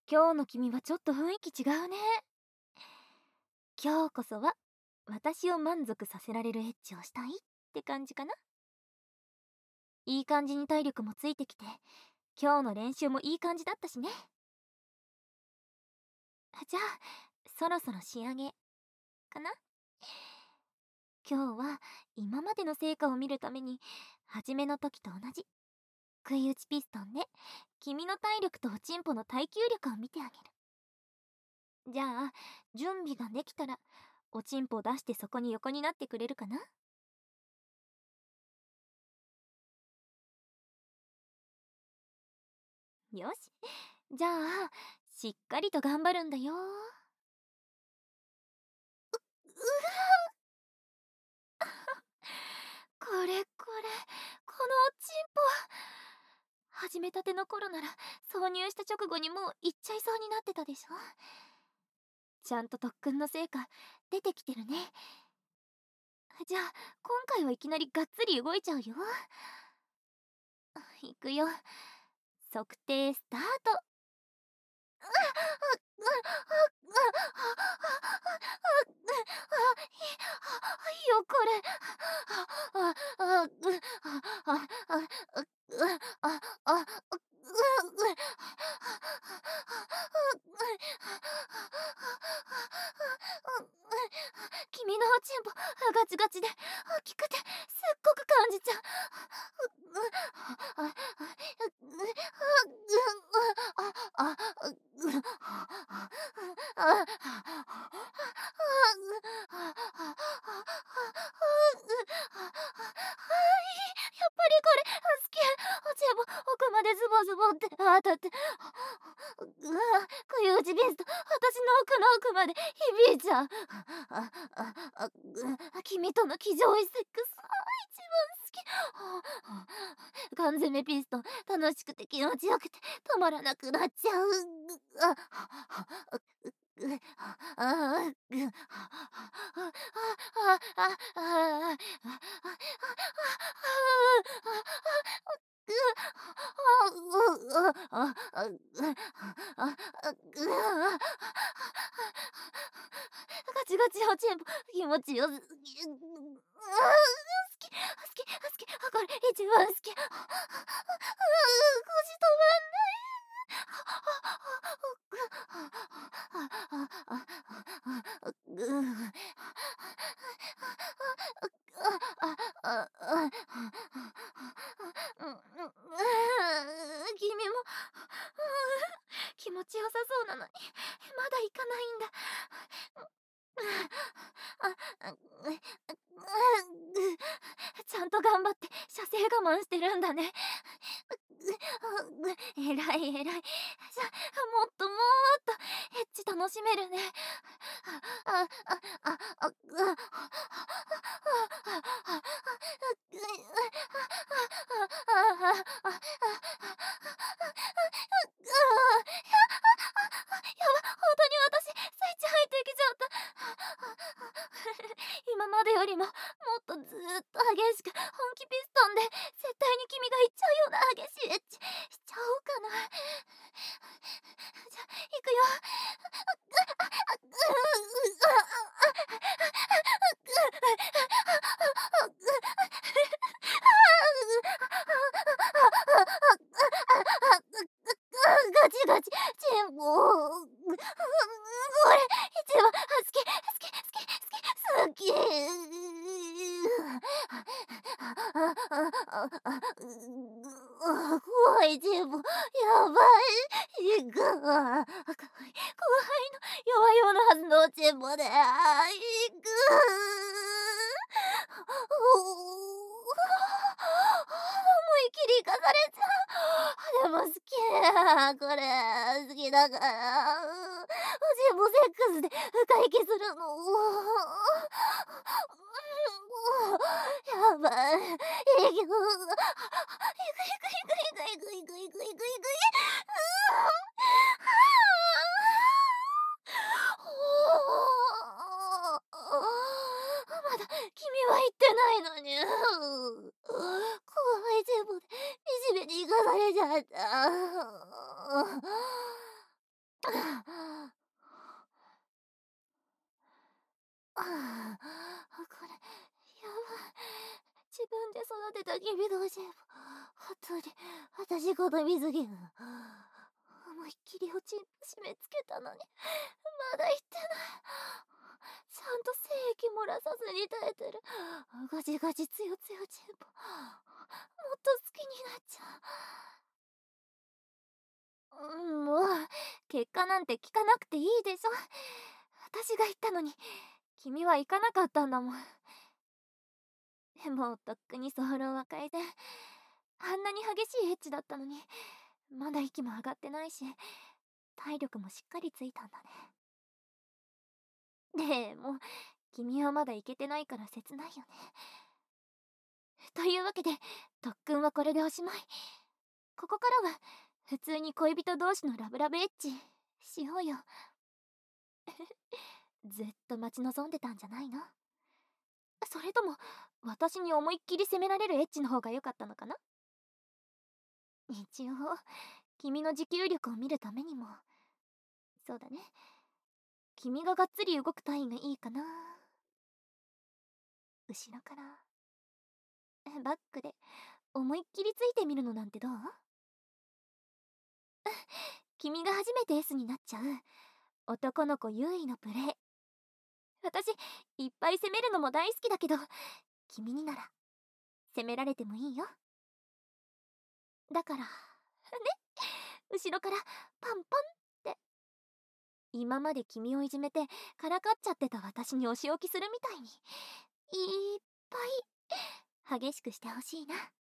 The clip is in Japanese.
今日の君はちょっと雰囲気違うね。今日こそは私を満足させられるエッチをしたいって感じかな。いい感じに体力もついてきて、今日の練習もいい感じだったしね。じゃあそろそろ仕上げかな。今日は今までの成果を見るために、初めの時と同じ食い打ちピストンで君の体力とおちんぽの耐久力を見てあげる。じゃあ準備ができたらおちんぽを出してそこに横になってくれるかな。よし、じゃあしっかりと頑張るんだよ。これこのおちんぽ、始めたての頃なら挿入した直後にもう行っちゃいそうになってたでしょ。ちゃんと特訓の成果出てきてるね。じゃあ今回はいきなりがっつり動いちゃうよ。いくよ、測定スタート。いいよこれ。あああぐあああああ君のおちんぽガチガチで大きくてすっごく感じちゃう。やっぱりこれ好き。おちんぽ奥までズボズボって当たって、食い打ちビスと私の奥の奥まで響いちゃう。君との気丈いセックス一番好き。缶詰ピストン楽しくて気持ちよくて止まらなくなっちゃう。ガチガチおちんぽ気持ちよすぎ。好き好き好き、これ一番好き。腰止まんない。君も気持ちよさそうなのにまだ行かないんだ。ちゃんと頑張って射精我慢してるんだね。えらいえらい。もっともっとエッチ楽しめるね。本当に私スイッチ入ってきちゃった。今までよりももっとずーっと激しく本気ピストンで絶対に君が行っちゃうような激しいエッチしちゃおうかな。じゃあ行くよ。ガチガチチンポ。これ一番好き好き好き好き好き。怖いチンポやばい。怖い怖いの弱いようなはずのチンポで思い切り行かされちゃう。でも好き。これ好きだから。おちんぽセックスで深息するの。やばい。息を。いくいくいくいくいくいくいくいくいくいくいく。まだ君は言ってないのに。怖いチンポで惨めに行かされちゃった。 これ、やばい。自分で育てた君同士。本当に、私この水着が、思いっきりおちんぽ締め付けたのに、まだ言ってない。ちゃんと精液漏らさずに耐えてる。ガチガチつよつよちんぽ。もっと好きになっちゃう。もう、結果なんて聞かなくていいでしょ。私が言ったのに、君は行かなかったんだもん。でも、とっくに早漏は変えて、あんなに激しいエッチだったのに、まだ息も上がってないし、体力もしっかりついたんだね。でも、君はまだいけてないから切ないよね。というわけで、特訓はこれでおしまい。ここからは、普通に恋人同士のラブラブエッチ、しようよ。ずっと待ち望んでたんじゃないの？それとも、私に思いっきり責められるエッチの方が良かったのかな？一応、君の持久力を見るためにも。そうだね。君ががっつり動く単位がいいかな。後ろから、バックで思いっきりついてみるのなんてどう？君が初めて S になっちゃう男の子優位のプレイ。私、いっぱい攻めるのも大好きだけど、君になら、攻められてもいいよ。だから、ね、後ろからパンパンって、今まで君をいじめてからかっちゃってた私にお仕置きするみたいに、いっぱい激しくしてほしいな。